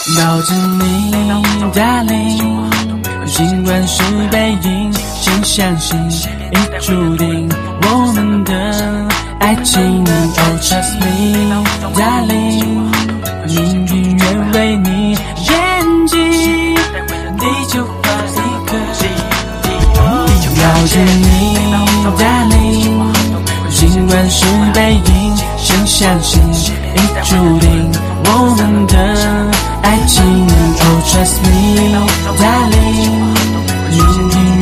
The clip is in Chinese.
抱着你 ，Darling， 尽管是背影，请相信已注定我们的爱情。Oh trust me darling， 命运愿为你演技，你就画一个抱着你 darling， 尽管是背影，请相信已注定我们的爱情。Oh trust me darling， 命运